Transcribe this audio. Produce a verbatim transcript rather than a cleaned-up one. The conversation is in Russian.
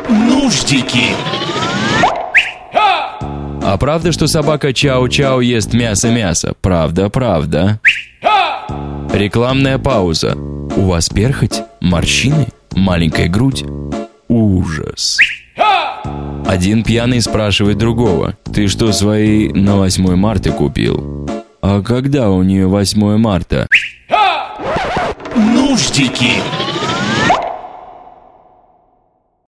Нуждики. А правда, что собака Чау-Чау ест мясо-мясо? Правда, правда. Рекламная пауза. У вас перхоть? Морщины? Маленькая грудь? Ужас. Один пьяный спрашивает другого: ты что, свои на восьмое марта купил? А когда у нее восьмое марта? Нуждики.